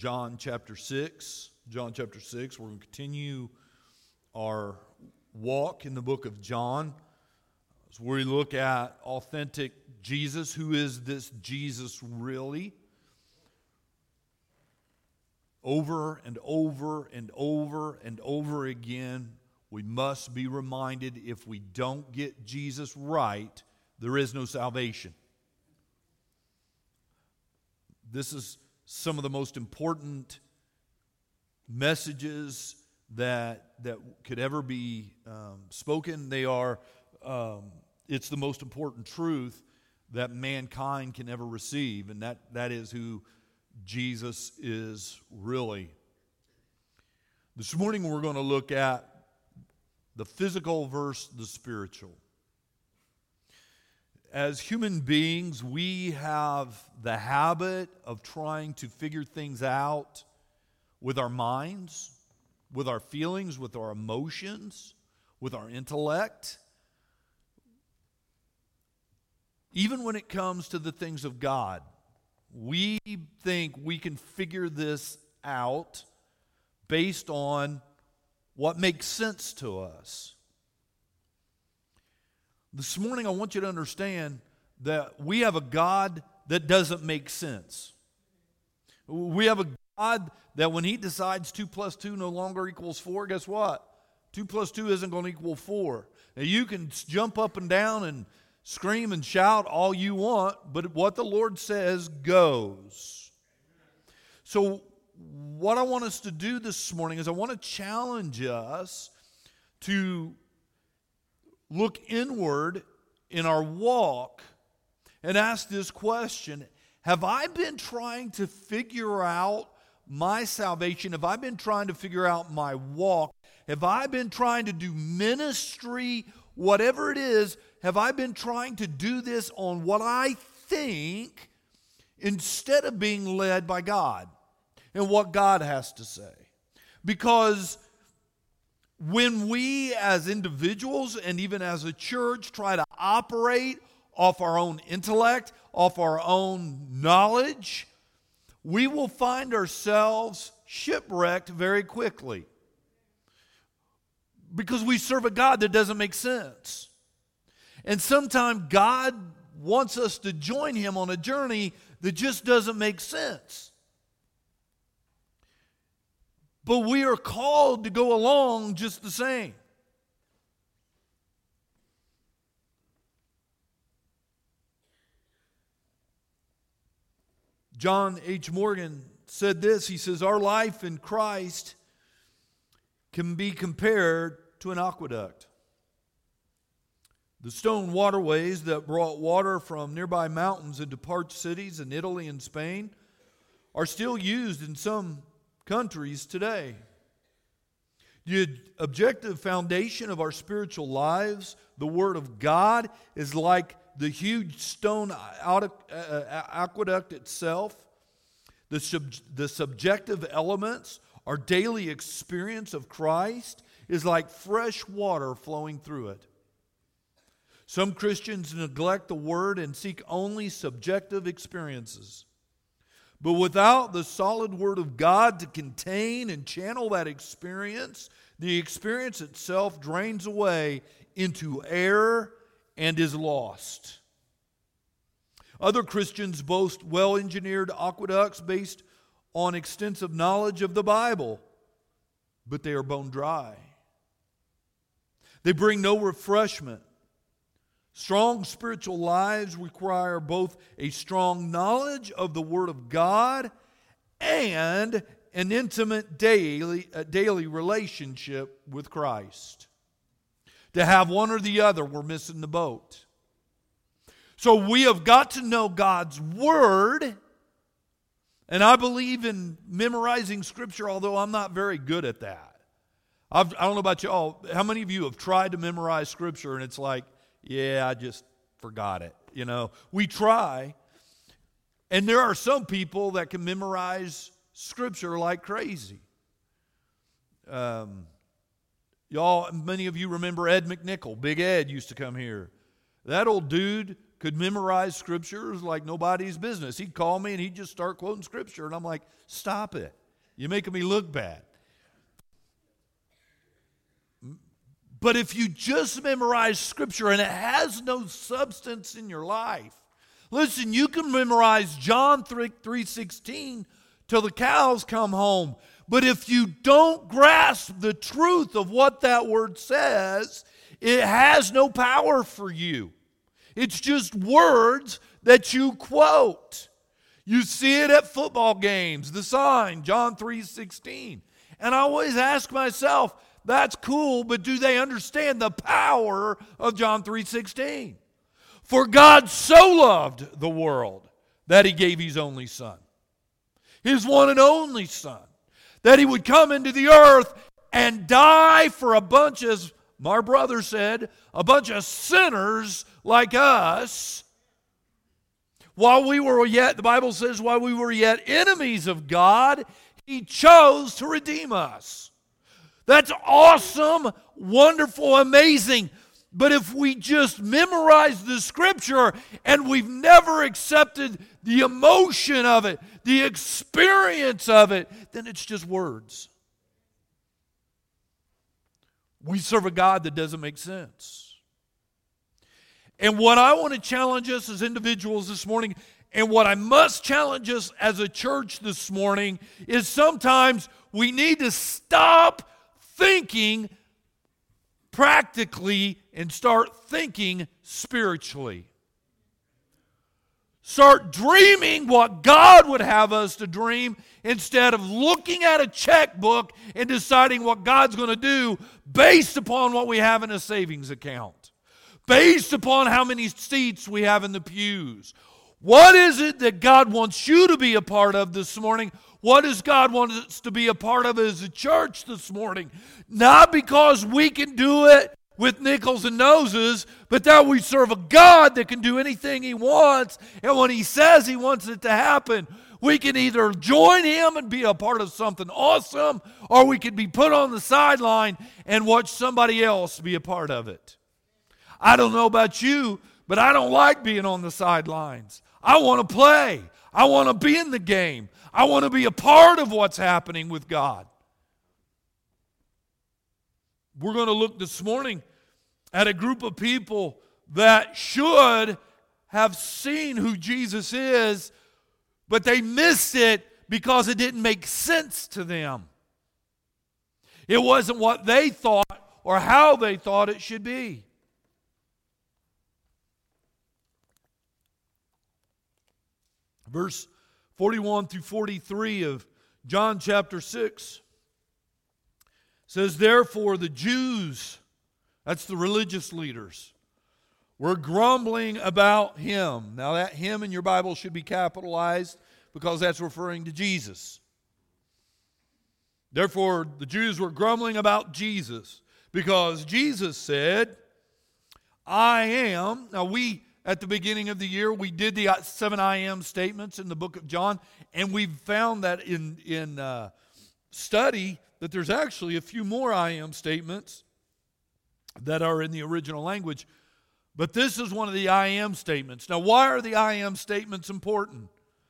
John chapter 6. John chapter 6. We're going to continue our walk in the book of John as we look at authentic Jesus. Who is this Jesus really? Over and over and over and over again, we must be reminded, if we don't get Jesus right, there is no salvation. This is some of the most important messages that could ever be spoken. They are, it's the most important truth that mankind can ever receive, and that is who Jesus is really. This morning we're going to look at the physical versus the spiritual. As human beings, we have the habit of trying to figure things out with our minds, with our feelings, with our emotions, with our intellect. Even when it comes to the things of God, we think we can figure this out based on what makes sense to us. This morning I want you to understand that we have a God that doesn't make sense. We have a God that when He decides 2 plus 2 no longer equals 4, guess what? 2 plus 2 isn't going to equal 4. Now you can jump up and down and scream and shout all you want, but what the Lord says goes. So what I want us to do this morning is I want to challenge us to look inward in our walk and ask this question: have I been trying to figure out my salvation? Have I been trying to figure out my walk? Have I been trying to do ministry, whatever it is? Have I been trying to do this on what I think instead of being led by God and what God has to say? Because when we as individuals and even as a church try to operate off our own intellect, off our own knowledge, we will find ourselves shipwrecked very quickly. Because we serve a God that doesn't make sense. And sometimes God wants us to join Him on a journey that just doesn't make sense. But we are called to go along just the same. John H. Morgan said this. He says, our life in Christ can be compared to an aqueduct. The stone waterways that brought water from nearby mountains into parched cities in Italy and Spain are still used in some countries today. The objective foundation of our spiritual lives, the Word of God, is like the huge stone aqueduct itself. The subjective elements, our daily experience of Christ, is like fresh water flowing through it. Some Christians neglect the Word and seek only subjective experiences. But without the solid Word of God to contain and channel that experience, the experience itself drains away into error and is lost. Other Christians boast well-engineered aqueducts based on extensive knowledge of the Bible, but they are bone dry. They bring no refreshment. Strong spiritual lives require both a strong knowledge of the Word of God and an intimate daily relationship with Christ. To have one or the other, we're missing the boat. So we have got to know God's Word, and I believe in memorizing Scripture, although I'm not very good at that. I don't know about y'all. How many of you have tried to memorize Scripture and it's like, yeah, I just forgot it. You know, we try. And there are some people that can memorize Scripture like crazy. Y'all, many of you remember Ed McNichol. Big Ed used to come here. That old dude could memorize scriptures like nobody's business. He'd call me and he'd just start quoting scripture. And I'm like, stop it. You're making me look bad. But if you just memorize scripture and it has no substance in your life, listen, you can memorize John 3:16 till the cows come home. But if you don't grasp the truth of what that word says, it has no power for you. It's just words that you quote. You see it at football games, the sign, John 3:16. And I always ask myself, that's cool, but do they understand the power of John 3:16? For God so loved the world that he gave his only Son, his one and only Son, that he would come into the earth and die for a bunch, as my brother said, a bunch of sinners like us. While we were yet, the Bible says, while we were yet enemies of God, he chose to redeem us. That's awesome, wonderful, amazing. But if we just memorize the scripture and we've never accepted the emotion of it, the experience of it, then it's just words. We serve a God that doesn't make sense. And what I want to challenge us as individuals this morning, and what I must challenge us as a church this morning, is sometimes we need to stop thinking practically and start thinking spiritually. Start dreaming what God would have us to dream instead of looking at a checkbook and deciding what God's going to do based upon what we have in a savings account, based upon how many seats we have in the pews. What is it that God wants you to be a part of this morning? What does God want us to be a part of as a church this morning? Not because we can do it with nickels and noses, but that we serve a God that can do anything he wants. And when he says he wants it to happen, we can either join him and be a part of something awesome, or we can be put on the sideline and watch somebody else be a part of it. I don't know about you, but I don't like being on the sidelines. I want to play. I want to be in the game. I want to be a part of what's happening with God. We're going to look this morning at a group of people that should have seen who Jesus is, but they missed it because it didn't make sense to them. It wasn't what they thought or how they thought it should be. Verse 41 through 43 of John chapter 6 says, therefore the Jews, that's the religious leaders, were grumbling about him. Now that him in your Bible should be capitalized because that's referring to Jesus. Therefore the Jews were grumbling about Jesus because Jesus said, I am. Now at the beginning of the year, we did the 7 I am statements in the book of John, and we've found that in study that there's actually a few more I am statements that are in the original language. But this is one of the I am statements. Now, why are the I am statements important?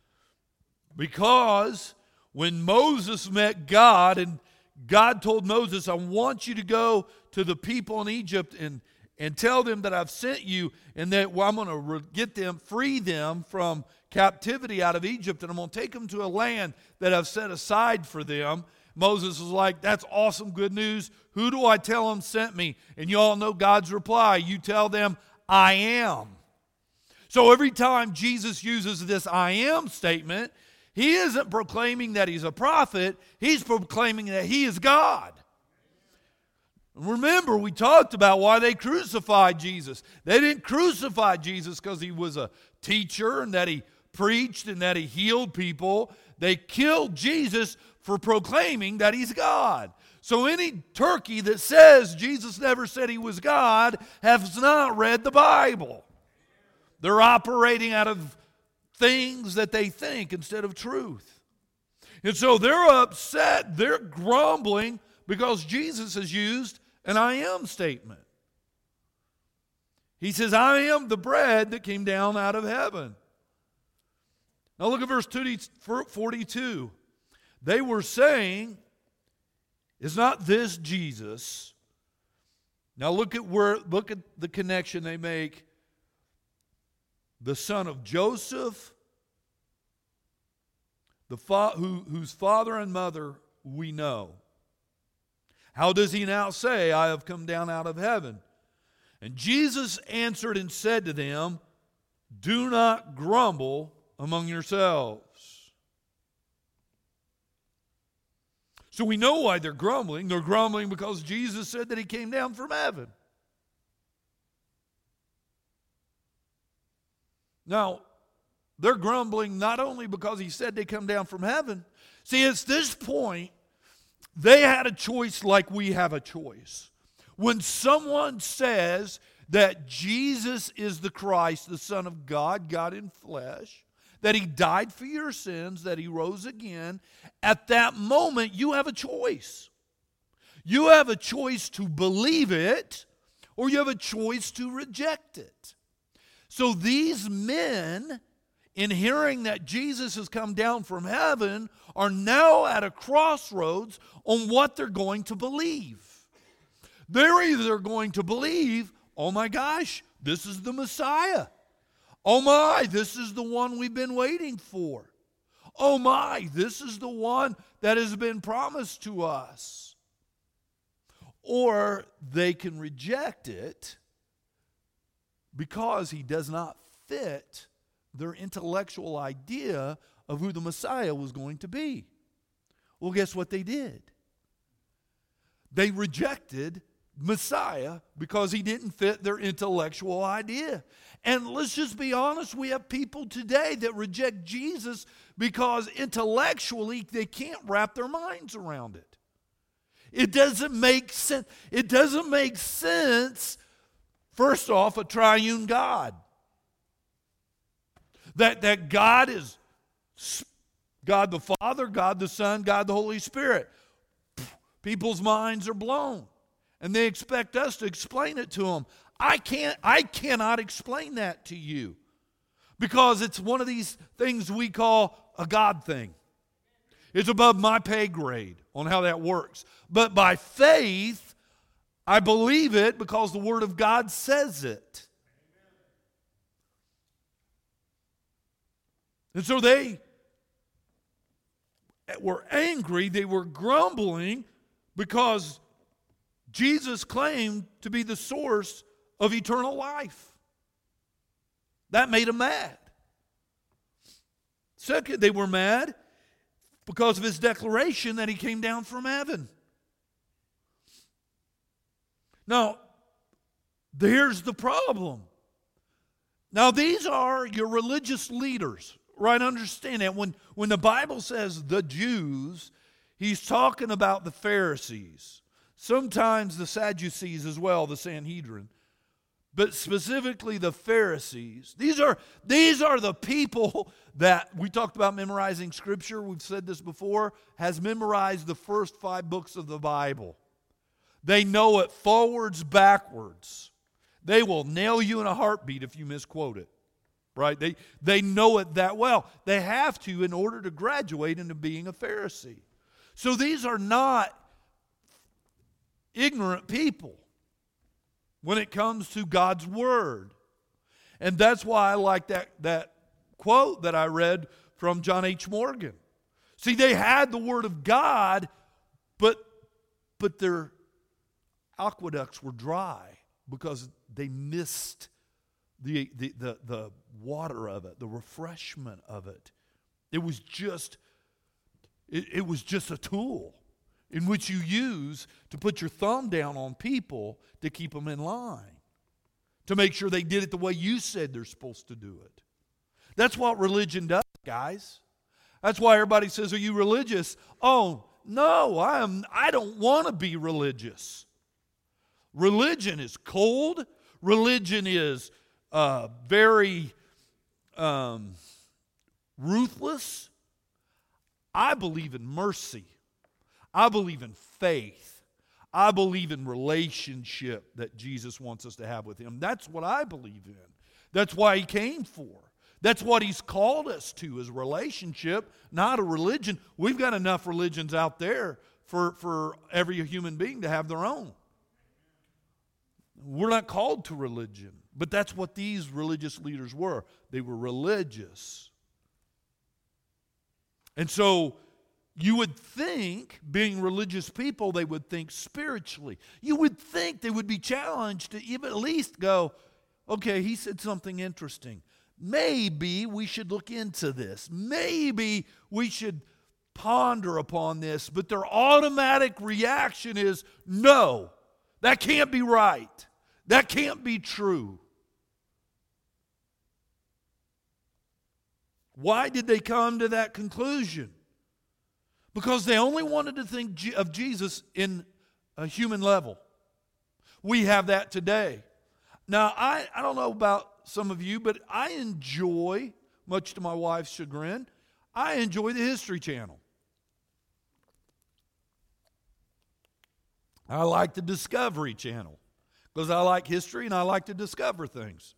Because when Moses met God, and God told Moses, I want you to go to the people in Egypt and tell them that I've sent you, and that I'm going to get them, free them from captivity out of Egypt, and I'm going to take them to a land that I've set aside for them. Moses was like, that's awesome, good news. Who do I tell them sent me? And you all know God's reply. You tell them, I am. So every time Jesus uses this I am statement, he isn't proclaiming that he's a prophet. He's proclaiming that he is God. Remember, we talked about why they crucified Jesus. They didn't crucify Jesus because he was a teacher and that he preached and that he healed people. They killed Jesus for proclaiming that he's God. So any turkey that says Jesus never said he was God has not read the Bible. They're operating out of things that they think instead of truth. And so they're upset, they're grumbling because Jesus has used an I am statement. He says, I am the bread that came down out of heaven. Now look at verse 42. They were saying, is not this Jesus? Now look at the connection they make. The son of Joseph, whose father and mother we know. How does he now say, I have come down out of heaven? And Jesus answered and said to them, do not grumble among yourselves. So we know why they're grumbling. They're grumbling because Jesus said that he came down from heaven. Now, they're grumbling not only because he said they come down from heaven. See, at this point, they had a choice like we have a choice. When someone says that Jesus is the Christ, the Son of God, God in flesh, that he died for your sins, that he rose again, at that moment you have a choice. You have a choice to believe it, or you have a choice to reject it. So these men, in hearing that Jesus has come down from heaven, are now at a crossroads on what they're going to believe. They're either going to believe, oh my gosh, this is the Messiah. Oh my, this is the one we've been waiting for. Oh my, this is the one that has been promised to us. Or they can reject it because he does not fit their intellectual idea of who the Messiah was going to be. Well, guess what they did? They rejected Messiah because he didn't fit their intellectual idea. And let's just be honest, we have people today that reject Jesus because intellectually they can't wrap their minds around it. It doesn't make sense. It doesn't make sense, first off, a triune God. That God is God the Father, God the Son, God the Holy Spirit. People's minds are blown. And they expect us to explain it to them. I cannot explain that to you. Because it's one of these things we call a God thing. It's above my pay grade on how that works. But by faith, I believe it because the Word of God says it. And so they were angry, they were grumbling because Jesus claimed to be the source of eternal life. That made them mad. Second, they were mad because of his declaration that he came down from heaven. Now, here's the problem. Now, these are your religious leaders. Right, understand that. When the Bible says the Jews, he's talking about the Pharisees. Sometimes the Sadducees as well, the Sanhedrin. But specifically the Pharisees. These are the people that we talked about memorizing Scripture. We've said this before. Has memorized the first 5 books of the Bible. They know it forwards, backwards. They will nail you in a heartbeat if you misquote it. Right? They know it that well. They have to in order to graduate into being a Pharisee. So these are not ignorant people when it comes to God's Word. And that's why I like that quote that I read from John H. Morgan. See, they had the Word of God, but their aqueducts were dry because they missed the water of it, the refreshment of it. It was just a tool in which you use to put your thumb down on people to keep them in line, to make sure they did it the way you said they're supposed to do it. That's what religion does, guys. That's why everybody says, "Are you religious?" Oh, no, I don't want to be religious. Religion is cold. Religion is very ruthless. I believe in mercy. I believe in faith. I believe in relationship that Jesus wants us to have with Him. That's what I believe in. That's why He came for. That's what He's called us to, is relationship, not a religion. We've got enough religions out there for every human being to have their own. We're not called to religion, but that's what these religious leaders were. They were religious. And so you would think, being religious people, they would think spiritually. You would think they would be challenged to even at least go, okay, he said something interesting. Maybe we should look into this. Maybe we should ponder upon this. But their automatic reaction is, no, that can't be right. That can't be true. Why did they come to that conclusion? Because they only wanted to think of Jesus in a human level. We have that today. Now, I don't know about some of you, but I enjoy, much to my wife's chagrin, I enjoy the History Channel. I like the Discovery Channel because I like history and I like to discover things.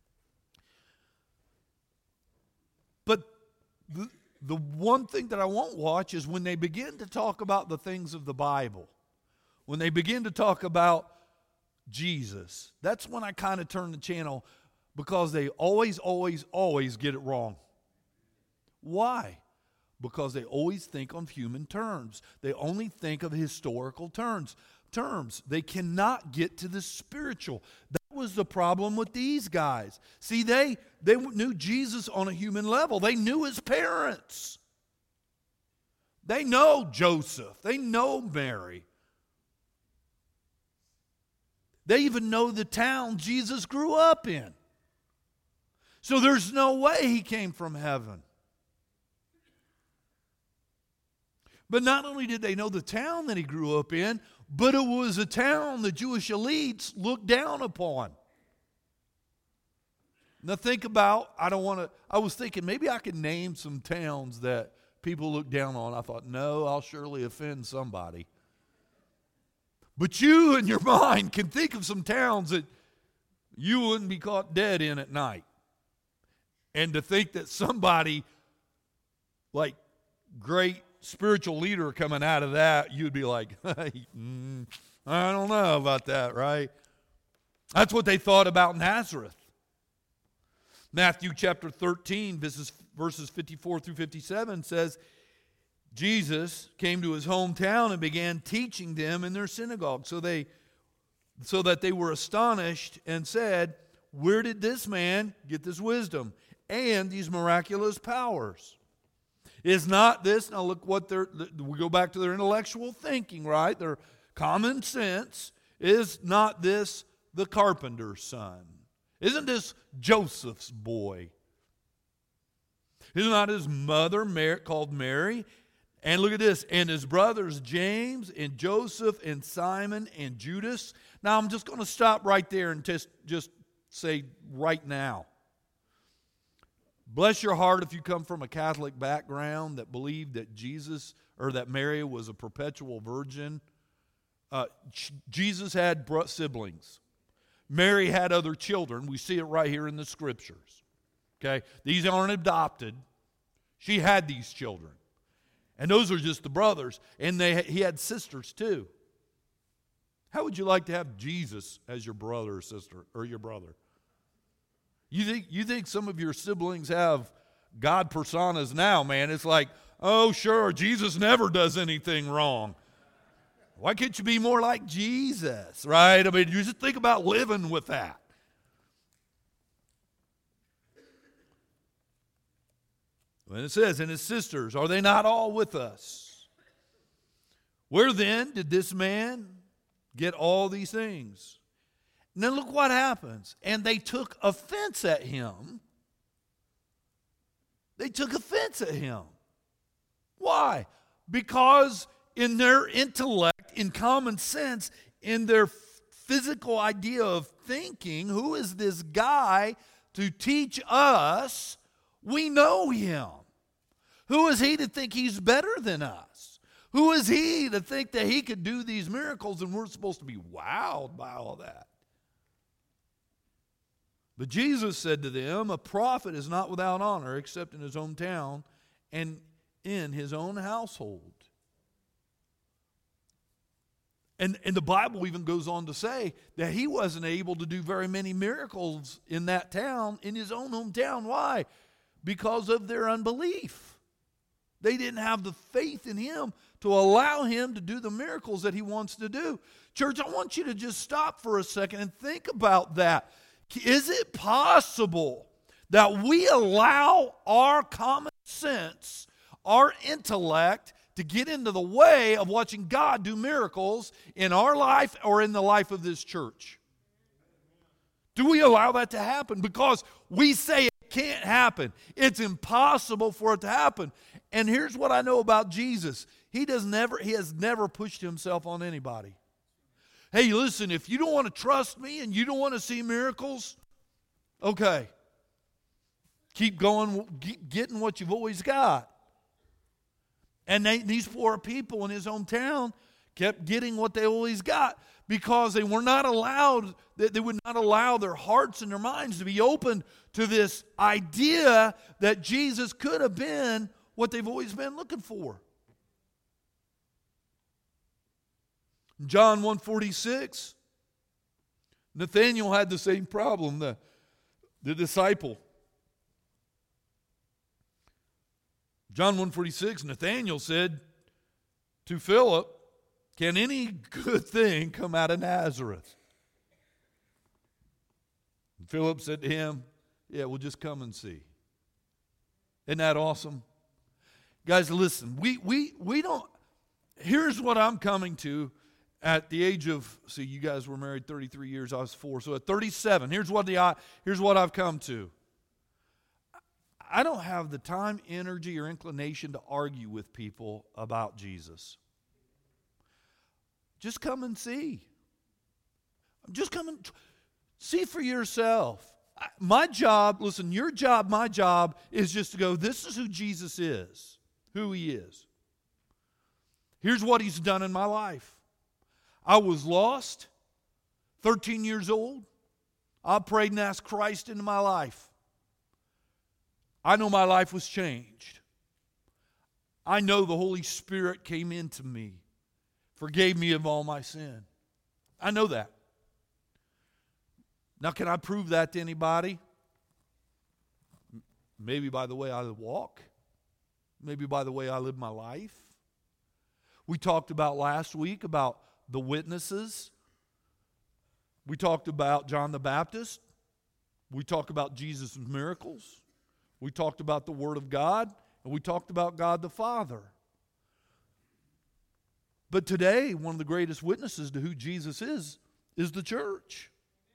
But the one thing that I won't watch is when they begin to talk about the things of the Bible. When they begin to talk about Jesus. That's when I kind of turn the channel, because they always get it wrong. Why? Because they always think on human terms. They only think of historical terms. They cannot get to the spiritual. That was the problem with these guys. See, they knew Jesus on a human level. They knew his parents. They know Joseph. They know Mary. They even know the town Jesus grew up in. So there's no way he came from heaven. But not only did they know the town that he grew up in, but it was a town the Jewish elites looked down upon. Now think about, I was thinking maybe I could name some towns that people look down on. I thought, no, I'll surely offend somebody. But you in your mind can think of some towns that you wouldn't be caught dead in at night. And to think that somebody like great spiritual leader coming out of that, you'd be like, I don't know about that, right? That's what they thought about Nazareth. Matthew chapter 13, verses 54 through 57 says, Jesus came to his hometown and began teaching them in their synagogue. So that they were astonished and said, where did this man get this wisdom and these miraculous powers? Is not this, now look what we go back to their intellectual thinking, right? Their common sense. Is not this the carpenter's son? Isn't this Joseph's boy? Is not his mother called Mary? And look at this, and his brothers James and Joseph and Simon and Judas. Now I'm just going to stop right there and just say right now. Bless your heart if you come from a Catholic background that believed that Jesus or that Mary was a perpetual virgin. Jesus had siblings. Mary had other children. We see it right here in the Scriptures. Okay, these aren't adopted. She had these children. And those are just the brothers. And he had sisters too. How would you like to have Jesus as your brother or sister or your brother? You think some of your siblings have God personas now, man? It's like, oh, sure, Jesus never does anything wrong. Why can't you be more like Jesus, right? I mean, you just think about living with that. When it says, and his sisters, are they not all with us? Where then did this man get all these things? And then look what happens. And they took offense at him. They took offense at him. Why? Because in their intellect, in common sense, in their physical idea of thinking, who is this guy to teach us? We know him. Who is he to think he's better than us? Who is he to think that he could do these miracles and we're supposed to be wowed by all that? But Jesus said to them, a prophet is not without honor except in his own town and in his own household. And the Bible even goes on to say that he wasn't able to do very many miracles in that town, in his own hometown. Why? Because of their unbelief. They didn't have the faith in him to allow him to do the miracles that he wants to do. Church, I want you to just stop for a second and think about that. Is it possible that we allow our common sense, our intellect, to get into the way of watching God do miracles in our life or in the life of this church? Do we allow that to happen? Because we say it can't happen. It's impossible for it to happen. And here's what I know about Jesus. He has never pushed himself on anybody. Hey, listen, if you don't want to trust me and you don't want to see miracles, okay. Keep going, getting what you've always got. And these poor people in his hometown kept getting what they always got because they were not allowed, they would not allow their hearts and their minds to be open to this idea that Jesus could have been what they've always been looking for. John 1:46, Nathanael had the same problem, the disciple. John 1:46, Nathanael said to Philip, can any good thing come out of Nazareth? And Philip said to him, yeah, we'll just come and see. Isn't that awesome? Guys, listen, we don't, here's what I'm coming to at the age of, see, you guys were married 33 years, I was 4, so at 37, here's what I've come to. I don't have the time, energy, or inclination to argue with people about Jesus. Just come and see. Just come and see for yourself. My job, listen, your job, my job is just to go, this is who Jesus is, who he is. Here's what he's done in my life. I was lost, 13 years old. I prayed and asked Christ into my life. I know my life was changed. I know the Holy Spirit came into me, forgave me of all my sin. I know that. Now, can I prove that to anybody? Maybe by the way I walk. Maybe by the way I live my life. We talked about last week about the witnesses. We talked about John the Baptist. We talked about Jesus' miracles. We talked about the Word of God. And we talked about God the Father. But today, one of the greatest witnesses to who Jesus is the church.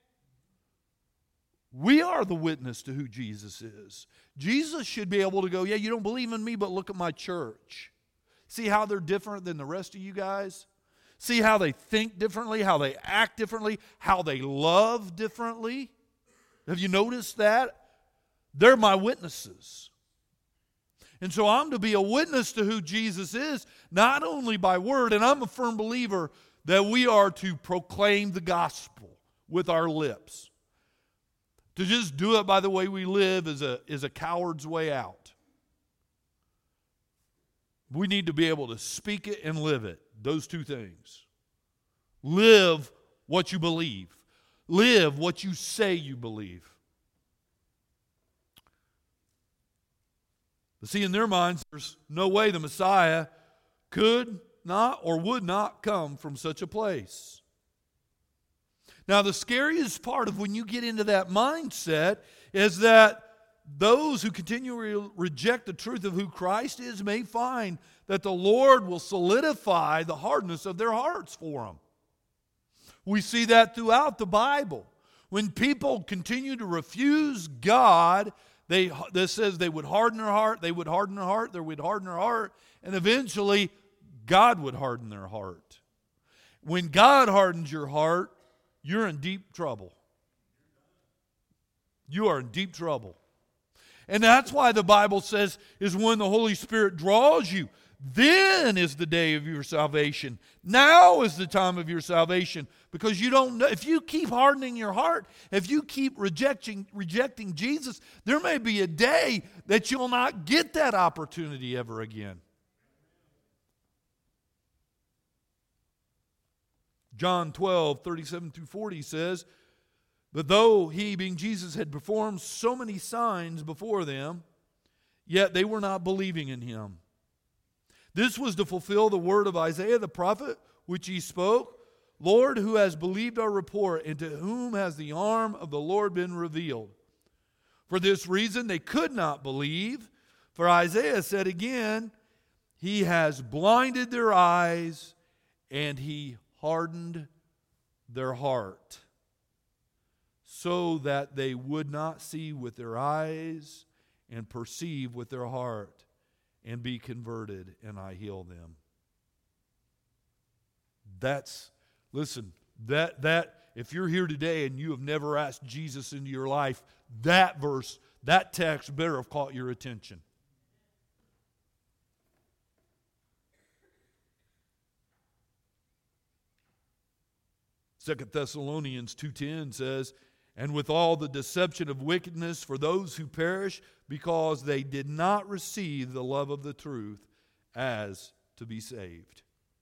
We are the witness to who Jesus is. Jesus should be able to go, yeah, you don't believe in me, but look at my church. See how they're different than the rest of you guys? See how they think differently, how they act differently, how they love differently? Have you noticed that? They're my witnesses. And so I'm to be a witness to who Jesus is, not only by word, and I'm a firm believer that we are to proclaim the gospel with our lips. To just do it by the way we live is a coward's way out. We need to be able to speak it and live it. Those two things. Live what you believe. Live what you say you believe. But see, in their minds, there's no way the Messiah could not or would not come from such a place. Now, the scariest part of when you get into that mindset is that those who continually reject the truth of who Christ is may find that the Lord will solidify the hardness of their hearts for them. We see that throughout the Bible. When people continue to refuse God, this says they would harden their heart, they would harden their heart, they would harden their heart, and eventually God would harden their heart. When God hardens your heart, you're in deep trouble. You are in deep trouble. And that's why the Bible says is when the Holy Spirit draws you, Then is the day of your salvation. Now is the time of your salvation. Because you don't know, if you keep hardening your heart, if you keep rejecting Jesus, there may be a day that you'll not get that opportunity ever again. John 12:37-40 says, but though he, being Jesus, had performed so many signs before them, yet they were not believing in him. This was to fulfill the word of Isaiah the prophet, which he spoke, Lord, who has believed our report, and to whom has the arm of the Lord been revealed? For this reason they could not believe, for Isaiah said again, he has blinded their eyes, and he hardened their heart, so that they would not see with their eyes and perceive with their heart and be converted, and I heal them. Listen, if you're here today and you have never asked Jesus into your life, that verse, that text better have caught your attention. Second Thessalonians 2:10 says, and with all the deception of wickedness for those who perish, because they did not receive the love of the truth as to be saved.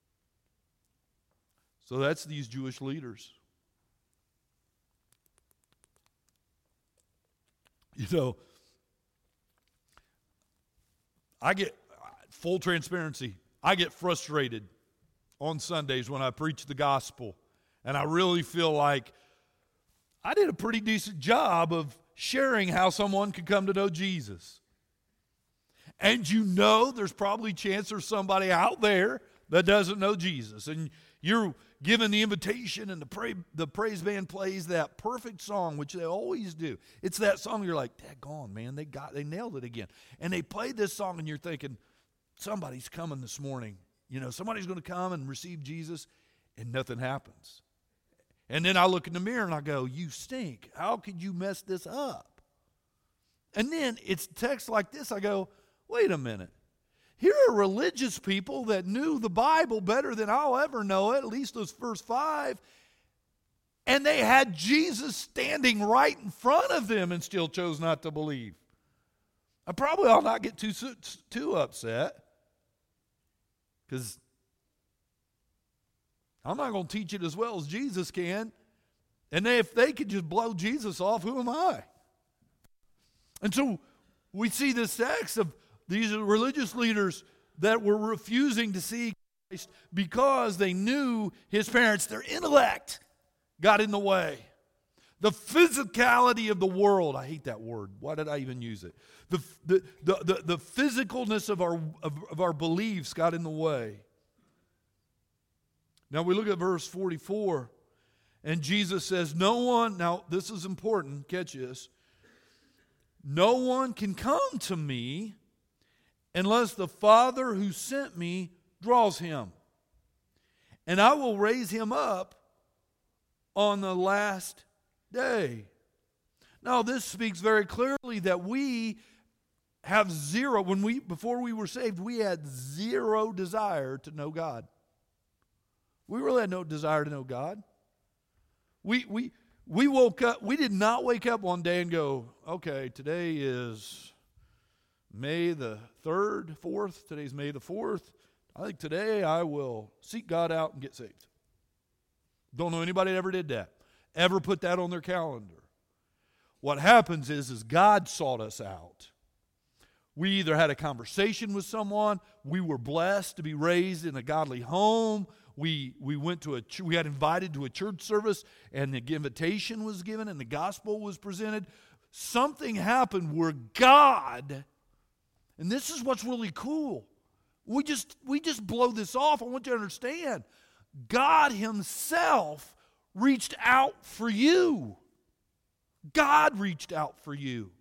So that's these Jewish leaders. You know, I get, full transparency, I get frustrated on Sundays when I preach the gospel. And I really feel like I did a pretty decent job of sharing how someone could come to know Jesus. And you know there's probably a chance there's somebody out there that doesn't know Jesus. And you're given the invitation and the praise band plays that perfect song, which they always do. It's that song you're like, daggone, man, they nailed it again. And they played this song and you're thinking, somebody's coming this morning. You know, somebody's going to come and receive Jesus, and nothing happens. And then I look in the mirror and I go, you stink. How could you mess this up? And then it's text like this. I go, wait a minute. Here are religious people that knew the Bible better than I'll ever know it, at least those first 5. And they had Jesus standing right in front of them and still chose not to believe. I probably ought not get too upset, because I'm not going to teach it as well as Jesus can. And if they could just blow Jesus off, who am I? And so we see this text of these religious leaders that were refusing to see Christ because they knew his parents. Their intellect got in the way. The physicality of the world. I hate that word. Why did I even use it? The physicalness of our beliefs got in the way. Now we look at verse 44, and Jesus says, no one, now this is important, catch this, no one can come to me unless the Father who sent me draws him, and I will raise him up on the last day. Now this speaks very clearly that we have zero, before we were saved, we had zero desire to know God. We really had no desire to know God. We woke up, we did not wake up one day and go, okay, today is May the 3rd, 4th. Today's May the 4th. I think today I will seek God out and get saved. Don't know anybody that ever did that. Ever put that on their calendar. What happens is God sought us out. We either had a conversation with someone, we were blessed to be raised in a godly home, we got invited to a church service, and the invitation was given and the gospel was presented. Something happened where God, and this is what's really cool, we just blow this off. I want you to understand, God himself reached out for you. God reached out for you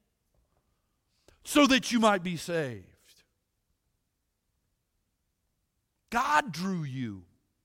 so that you might be saved. God drew you.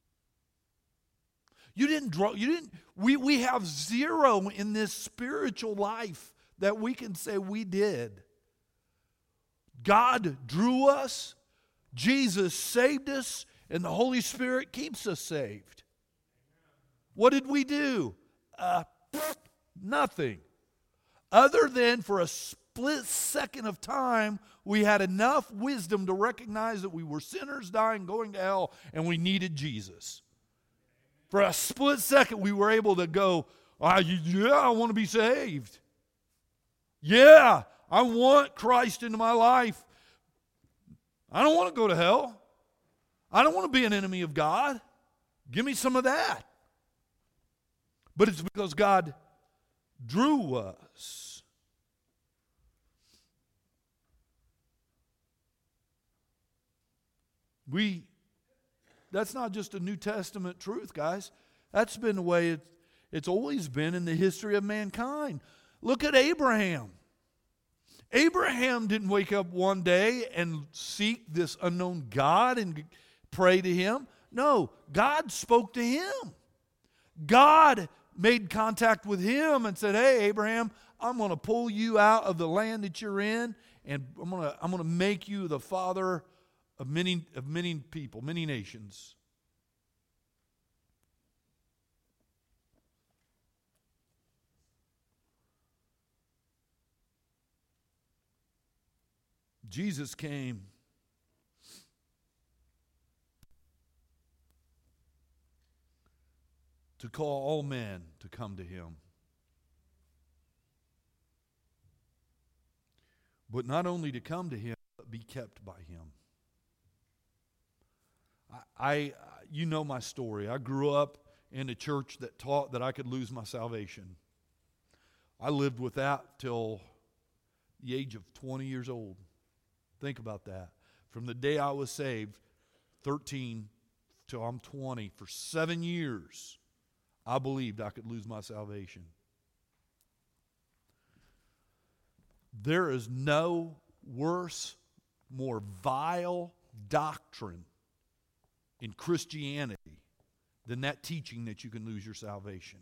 We have zero in this spiritual life that we can say we did. God drew us. Jesus saved us, and the Holy Spirit keeps us saved. What did we do? Nothing. Other than for a split second of time, we had enough wisdom to recognize that we were sinners dying, going to hell, and we needed Jesus. For a split second, we were able to go, yeah, I want to be saved. Yeah, I want Christ into my life. I don't want to go to hell. I don't want to be an enemy of God. Give me some of that. But it's because God drew us. That's not just a New Testament truth, guys. That's been the way it's always been in the history of mankind. Look at Abraham. Abraham didn't wake up one day and seek this unknown God and pray to him. No, God spoke to him. God made contact with him and said, hey, Abraham, I'm going to pull you out of the land that you're in, and I'm going to make you the father of many people, many nations. Jesus came to call all men to come to him. But not only to come to him, but be kept by him. You know my story. I grew up in a church that taught that I could lose my salvation. I lived with that till the age of 20 years old. Think about that. From the day I was saved, 13 till I'm 20, for 7 years, I believed I could lose my salvation. There is no worse, more vile doctrine in Christianity than that teaching that you can lose your salvation.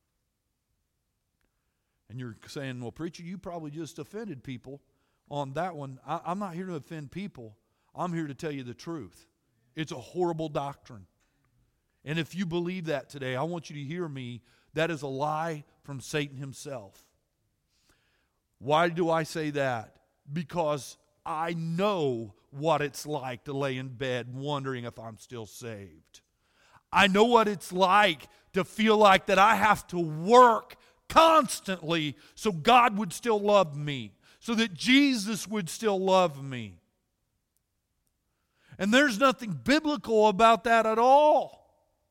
And you're saying, well, preacher, you probably just offended people on that one. I'm not here to offend people. I'm here to tell you the truth. It's a horrible doctrine. And if you believe that today, I want you to hear me. That is a lie from Satan himself. Why do I say that? Because I know what it's like to lay in bed wondering if I'm still saved. I know what it's like to feel like that I have to work constantly so God would still love me, so that Jesus would still love me. And there's nothing biblical about that at all.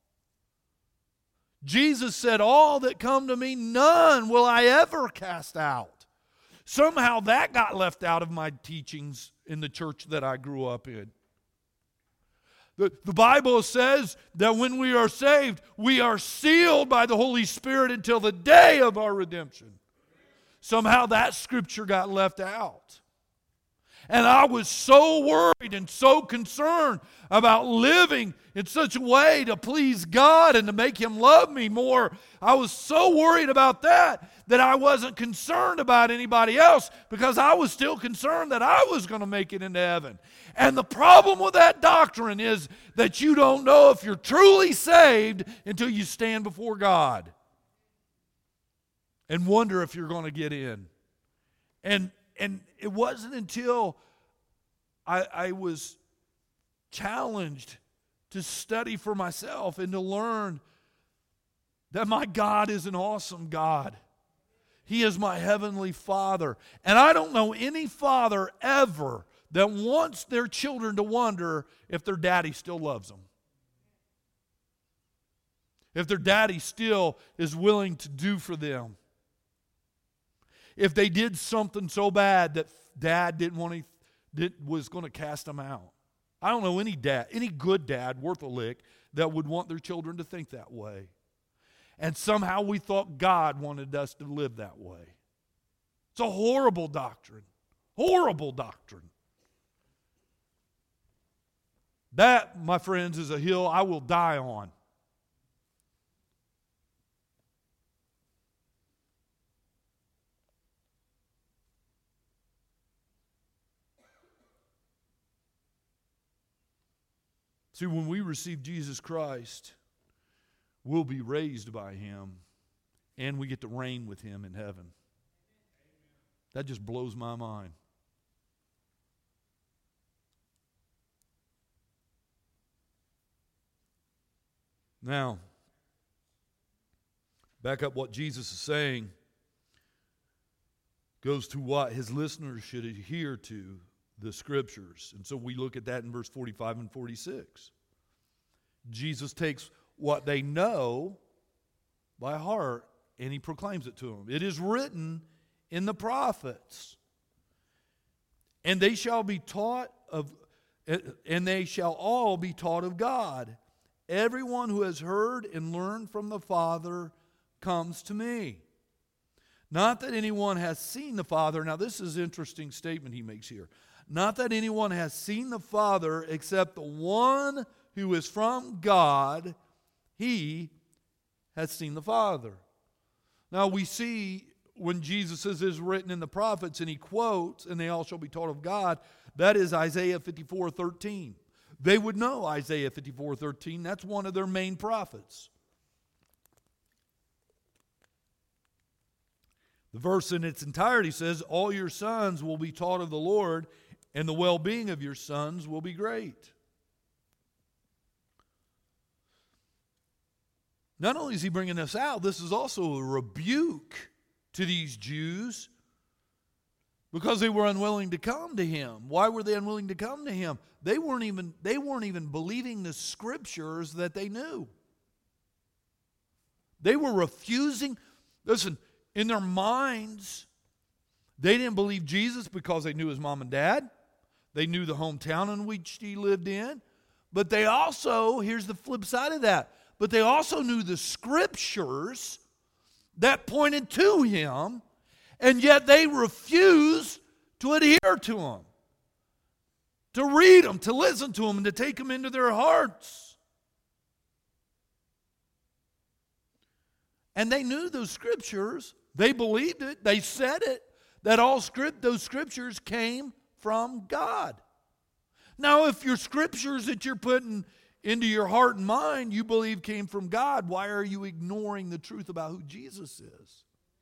Jesus said, all that come to me, none will I ever cast out. Somehow that got left out of my teachings in the church that I grew up in. The Bible says that when we are saved, we are sealed by the Holy Spirit until the day of our redemption. Somehow that scripture got left out. And I was so worried and so concerned about living in such a way to please God and to make Him love me more. I was so worried about that I wasn't concerned about anybody else, because I was still concerned that I was going to make it into heaven. And the problem with that doctrine is that you don't know if you're truly saved until you stand before God and wonder if you're going to get in. And it wasn't until I was challenged to study for myself and to learn that my God is an awesome God. He is my heavenly Father. And I don't know any father ever that wants their children to wonder if their daddy still loves them. If their daddy still is willing to do for them. If they did something so bad that dad was going to cast them out. I don't know any good dad worth a lick that would want their children to think that way. And somehow we thought God wanted us to live that way. It's a horrible doctrine. Horrible doctrine. That, my friends, is a hill I will die on. See, when we receive Jesus Christ, we'll be raised by Him, and we get to reign with Him in heaven. That just blows my mind. Now, back up what Jesus is saying goes to what his listeners should adhere to, the Scriptures. And so we look at that in verse 45 and 46. Jesus takes what they know by heart and He proclaims it to them. It is written in the prophets, and they shall be taught of, and they shall all be taught of God. Everyone who has heard and learned from the Father comes to me. Not that anyone has seen the Father. Now this is an interesting statement he makes here. Not that anyone has seen the Father except the one who is from God. He has seen the Father. Now we see when Jesus says it is written in the prophets, and he quotes, and they all shall be taught of God, that is Isaiah 54:13. They would know Isaiah 54:13. That's one of their main prophets. The verse in its entirety says, all your sons will be taught of the Lord, and the well-being of your sons will be great. Not only is he bringing this out, this is also a rebuke to these Jews because they were unwilling to come to him. Why were they unwilling to come to him? They weren't even believing the Scriptures that they knew. They were refusing. Listen, in their minds, they didn't believe Jesus because they knew his mom and dad. They knew the hometown in which he lived in. But they also, here's the flip side of that, but they also knew the Scriptures that pointed to him, and yet they refused to adhere to him, to read them, to listen to him, and to take them into their hearts. And they knew those Scriptures. They believed it. They said it, that those Scriptures came from God. Now, if your Scriptures that you're putting into your heart and mind you believe came from God, why are you ignoring the truth about who Jesus is?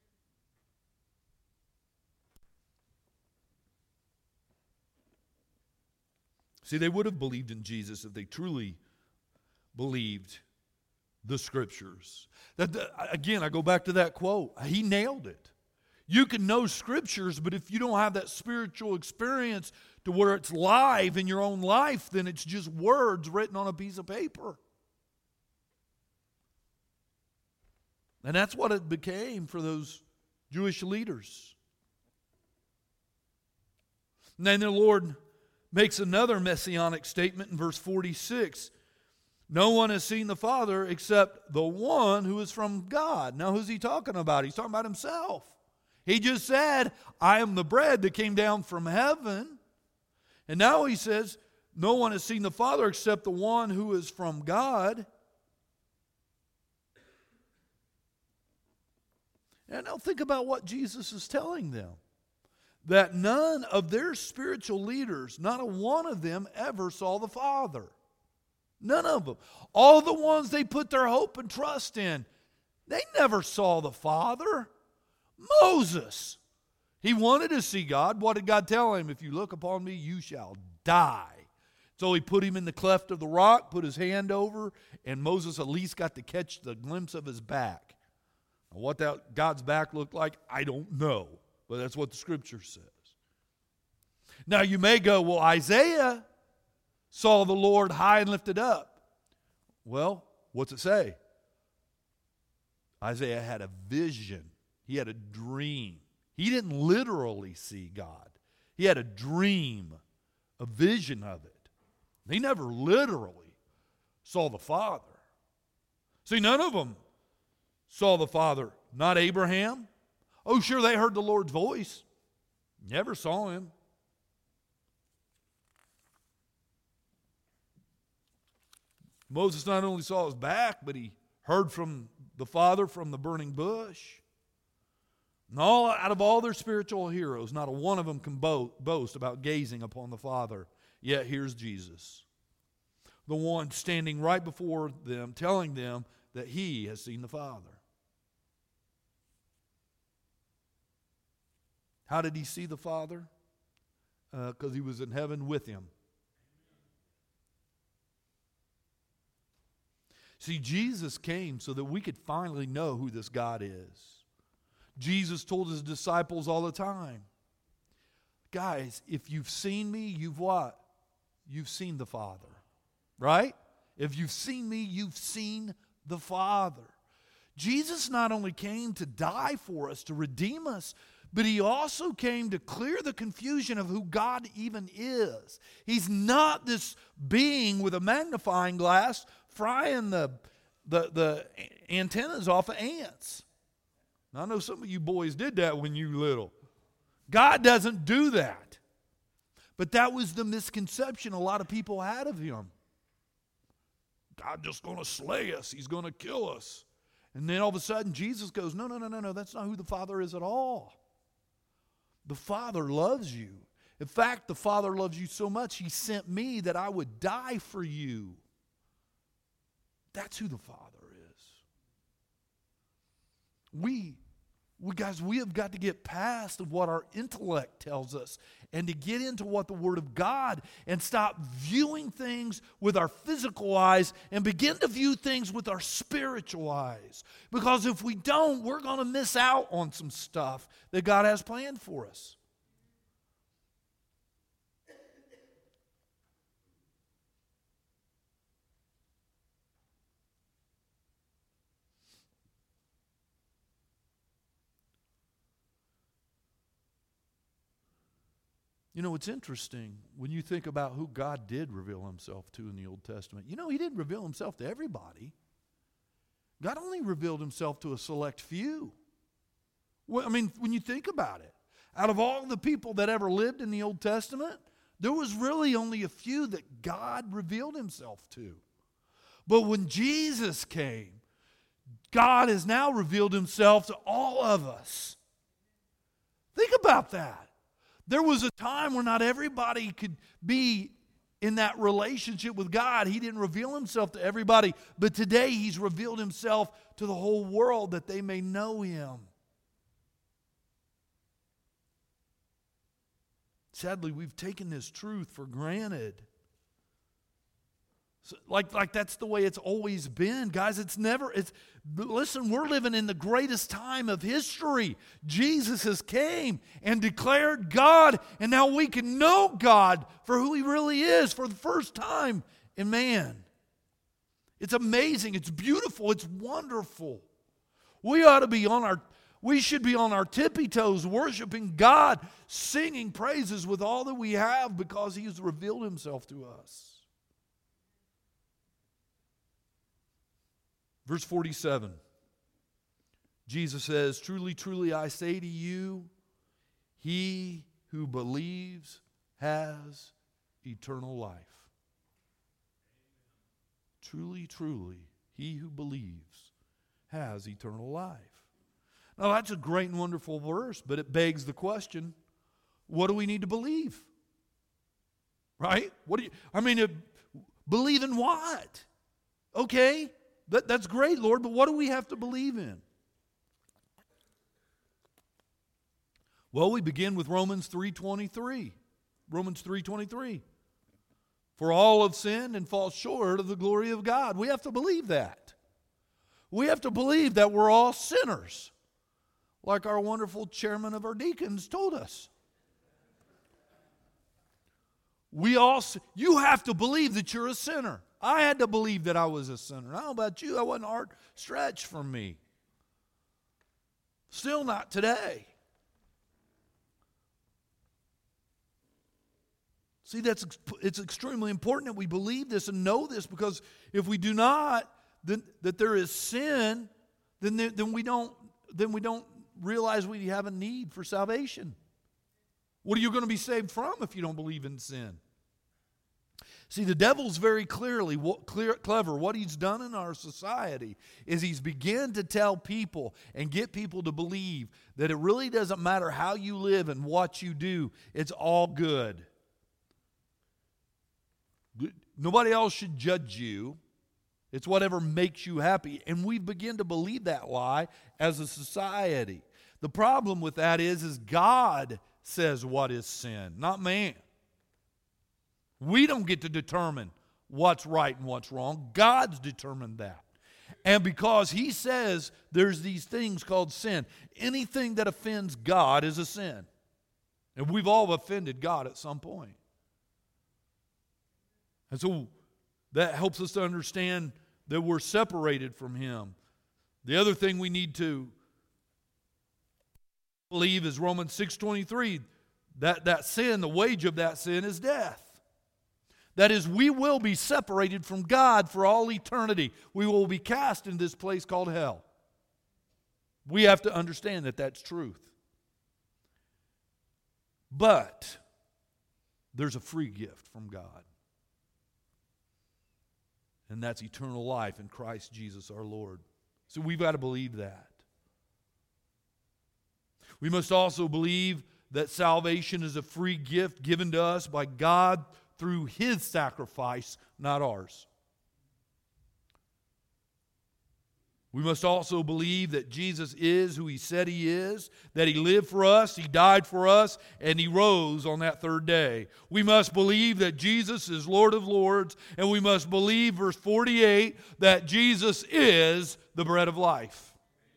See, they would have believed in Jesus if they truly believed the Scriptures. Again, I go back to that quote. He nailed it. You can know Scriptures, but if you don't have that spiritual experience to where it's live in your own life, then it's just words written on a piece of paper. And that's what it became for those Jewish leaders. And then the Lord makes another messianic statement in verse 46. No one has seen the Father except the one who is from God. Now, who's he talking about? He's talking about himself. He just said, I am the bread that came down from heaven. And now he says, no one has seen the Father except the one who is from God. And now think about what Jesus is telling them. That none of their spiritual leaders, not a one of them ever saw the Father. None of them. All the ones they put their hope and trust in, they never saw the Father. Moses, he wanted to see God. What did God tell him? If you look upon me, you shall die. So he put him in the cleft of the rock, put his hand over, and Moses at least got to catch the glimpse of his back. Now, what that God's back looked like, I don't know. But that's what the Scripture says. Now you may go, well, Isaiah saw the Lord high and lifted up. Well, what's it say? Isaiah had a vision. He had a dream. He didn't literally see God. He had a dream, a vision of it. He never literally saw the Father. See, none of them saw the Father. Not Abraham. Oh, sure, they heard the Lord's voice. Never saw him. Moses not only saw his back, but he heard from the Father from the burning bush. And out of all their spiritual heroes, not a one of them can boast about gazing upon the Father. Yet here's Jesus, the one standing right before them, telling them that he has seen the Father. How did he see the Father? Because he was in heaven with him. See, Jesus came so that we could finally know who this God is. Jesus told his disciples all the time, guys, if you've seen me, you've what? You've seen the Father. Right? If you've seen me, you've seen the Father. Jesus not only came to die for us, to redeem us, but he also came to clear the confusion of who God even is. He's not this being with a magnifying glass frying the antennas off of ants. Now, I know some of you boys did that when you were little. God doesn't do that. But that was the misconception a lot of people had of him. God's just going to slay us. He's going to kill us. And then all of a sudden Jesus goes, no, that's not who the Father is at all. The Father loves you. In fact, the Father loves you so much, he sent me that I would die for you. That's who the Father is. We have got to get past of what our intellect tells us and to get into what the Word of God and stop viewing things with our physical eyes and begin to view things with our spiritual eyes. Because if we don't, we're going to miss out on some stuff that God has planned for us. You know, it's interesting when you think about who God did reveal himself to in the Old Testament. You know, he didn't reveal himself to everybody. God only revealed himself to a select few. Well, I mean, when you think about it, out of all the people that ever lived in the Old Testament, there was really only a few that God revealed himself to. But when Jesus came, God has now revealed himself to all of us. Think about that. There was a time where not everybody could be in that relationship with God. He didn't reveal himself to everybody. But today he's revealed himself to the whole world that they may know him. Sadly, we've taken this truth for granted. So, like that's the way it's always been. Guys, listen, we're living in the greatest time of history. Jesus has came and declared God, and now we can know God for who he really is for the first time in man. It's amazing, it's beautiful, it's wonderful. We should be on our tippy toes worshiping God, singing praises with all that we have because he has revealed himself to us. Verse 47, Jesus says, "Truly, truly, I say to you, he who believes has eternal life." Truly, truly, he who believes has eternal life. Now, that's a great and wonderful verse, but it begs the question, what do we need to believe? Right? Believe in what? Okay. That's great, Lord, but what do we have to believe in? Well, we begin with Romans 3:23. Romans 3:23. For all have sinned and fall short of the glory of God. We have to believe that. We have to believe that we're all sinners, like our wonderful chairman of our deacons told us. You have to believe that you're a sinner. I had to believe that I was a sinner. I don't know about you, that wasn't a hard stretch for me. Still not today. See, it's extremely important that we believe this and know this, because if we do not, then that there is sin, then we don't realize we have a need for salvation. What are you going to be saved from if you don't believe in sin? See, the devil's very clever. What he's done in our society is he's begun to tell people and get people to believe that it really doesn't matter how you live and what you do. It's all good. Nobody else should judge you. It's whatever makes you happy. And we begin to believe that lie as a society. The problem with that is God says what is sin, not man. We don't get to determine what's right and what's wrong. God's determined that. And because He says there's these things called sin, anything that offends God is a sin. And we've all offended God at some point. And so that helps us to understand that we're separated from Him. The other thing we need to believe is Romans 6:23, that sin, the wage of that sin is death. That is, we will be separated from God for all eternity. We will be cast in this place called hell. We have to understand that that's truth. But there's a free gift from God. And that's eternal life in Christ Jesus our Lord. So we've got to believe that. We must also believe that salvation is a free gift given to us by God through His sacrifice, not ours. We must also believe that Jesus is who He said He is, that He lived for us, He died for us, and He rose on that third day. We must believe that Jesus is Lord of Lords, and we must believe, verse 48, that Jesus is the bread of life.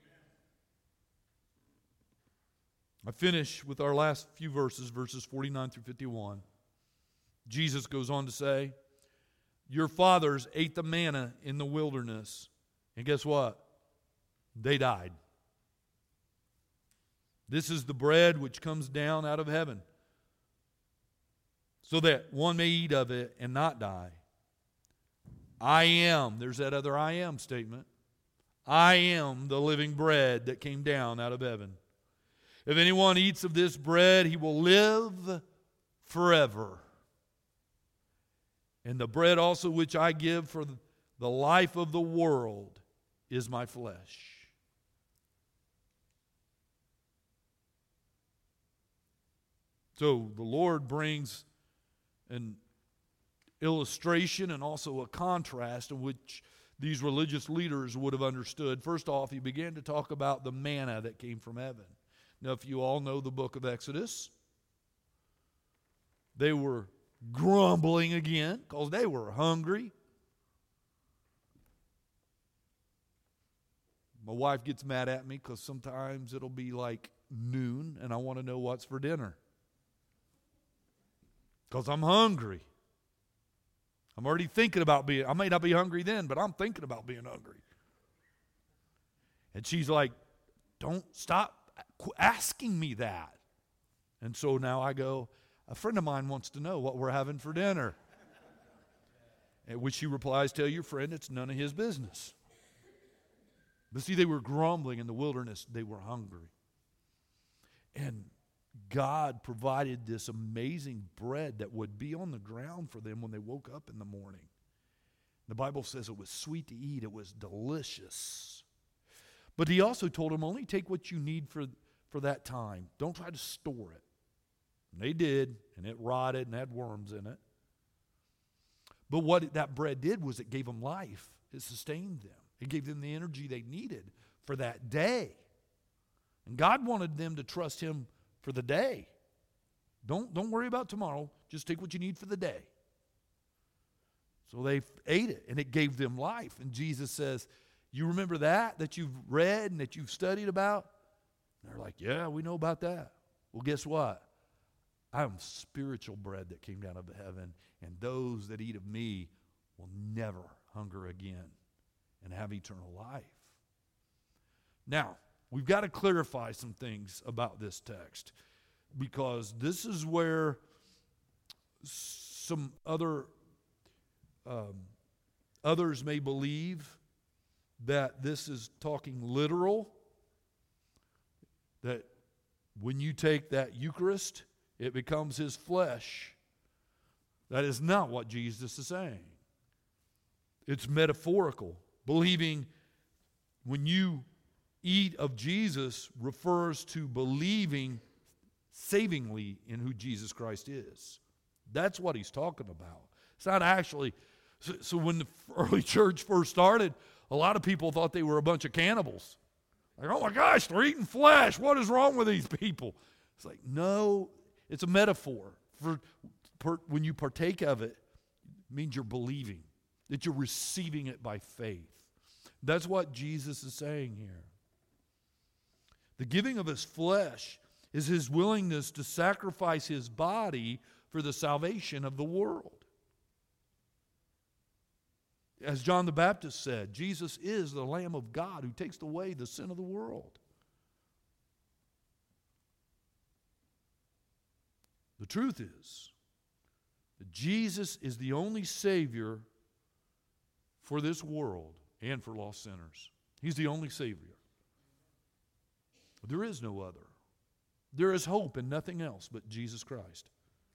I finish with our last few verses, verses 49 through 51. Jesus goes on to say, your fathers ate the manna in the wilderness. And guess what? They died. This is the bread which comes down out of heaven, so that one may eat of it and not die. I am, there's that other I am statement. I am the living bread that came down out of heaven. If anyone eats of this bread, he will live forever. And the bread also which I give for the life of the world is my flesh. So the Lord brings an illustration and also a contrast in which these religious leaders would have understood. First off, He began to talk about the manna that came from heaven. Now, if you all know the book of Exodus, they were grumbling again because they were hungry. My wife gets mad at me because sometimes it'll be like noon and I want to know what's for dinner because I'm hungry. I'm already thinking about I may not be hungry then, but I'm thinking about being hungry. And she's like, don't stop asking me that. And so now I go, a friend of mine wants to know what we're having for dinner. At which she replies, tell your friend it's none of his business. But see, they were grumbling in the wilderness. They were hungry. And God provided this amazing bread that would be on the ground for them when they woke up in the morning. The Bible says it was sweet to eat. It was delicious. But He also told them, only take what you need for that time. Don't try to store it. And they did, and it rotted and had worms in it. But what that bread did was it gave them life. It sustained them. It gave them the energy they needed for that day. And God wanted them to trust Him for the day. Don't worry about tomorrow. Just take what you need for the day. So they ate it, and it gave them life. And Jesus says, you remember that you've read and that you've studied about? And they're like, yeah, we know about that. Well, guess what? I am spiritual bread that came down out of heaven, and those that eat of me will never hunger again and have eternal life. Now, we've got to clarify some things about this text, because this is where some others may believe that this is talking literal, that when you take that Eucharist, it becomes His flesh. That is not what Jesus is saying. It's metaphorical. Believing when you eat of Jesus refers to believing savingly in who Jesus Christ is. That's what He's talking about. It's not actually. So when the early church first started, a lot of people thought they were a bunch of cannibals. Like, oh my gosh, they're eating flesh. What is wrong with these people? It's like, no, it's a metaphor. When you partake of it, it means you're believing, that you're receiving it by faith. That's what Jesus is saying here. The giving of his flesh is his willingness to sacrifice his body for the salvation of the world. As John the Baptist said, Jesus is the Lamb of God who takes away the sin of the world. The truth is that Jesus is the only Savior for this world and for lost sinners. He's the only Savior. There is no other. There is hope in nothing else but Jesus Christ.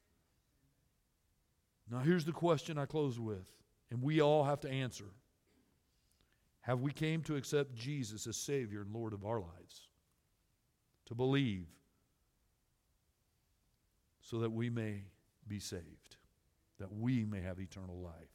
Now here's the question I close with, and we all have to answer. Have we came to accept Jesus as Savior and Lord of our lives? To believe so that we may be saved, that we may have eternal life.